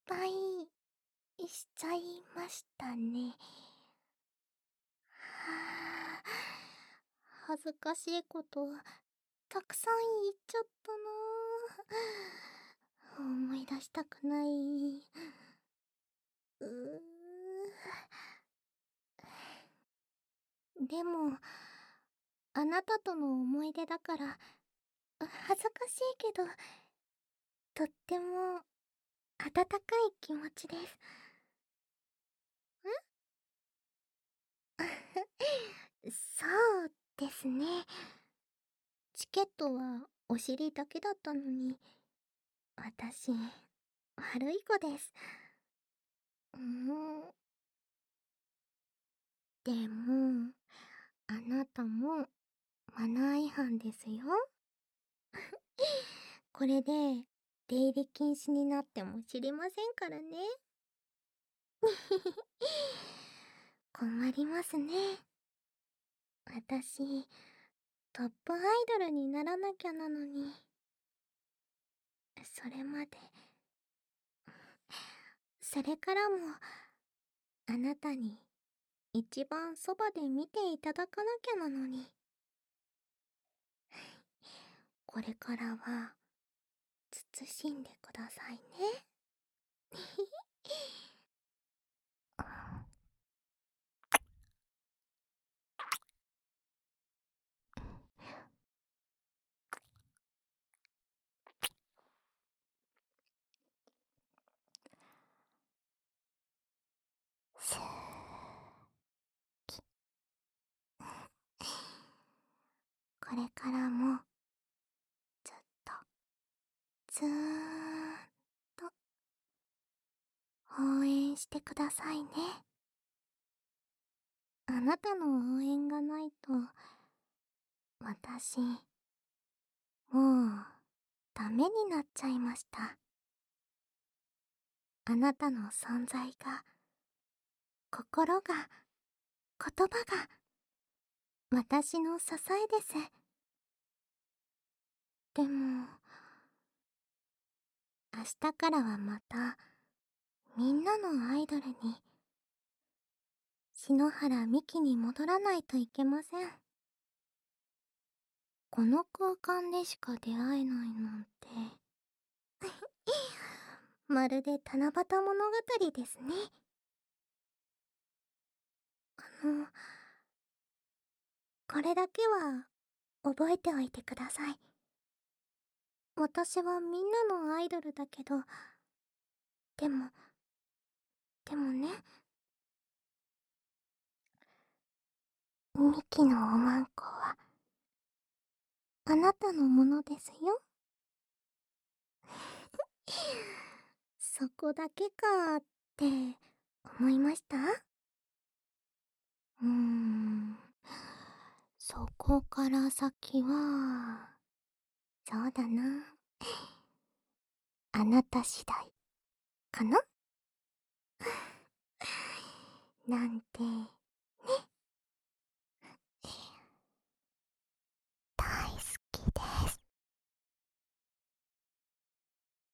敗しちゃいましたね。はあ、恥ずかしいことたくさん言っちゃったな。思い出したくない。うでも、あなたとの思い出だから恥ずかしいけど、とっても温かい気持ちです。そうですね。チケットはお尻だけだったのに、私、悪い子です。でも、あなたもマナー違反ですよ。これで出入り禁止になっても知りませんからね。困りますね。私、トップアイドルにならなきゃなのに。それまで、それからも、あなたに一番そばで見ていただかなきゃなのに。これからは、慎んでくださいね。すこれからも、ずっと、ずーっと、応援してくださいね。あなたの応援がないと、私、もう、ダメになっちゃいました。あなたの存在が、心が、言葉が、私の支えです。でも、明日からはまた、みんなのアイドルに、篠原美希に戻らないといけません。この空間でしか出会えないなんてまるで七夕物語ですね。あの、これだけは覚えておいてください。私はみんなのアイドルだけど、でも、でもね、ミキのおまんこは、あなたのものですよ。そこだけかって思いました？そこから先は、そうだな。あなた次第かななんて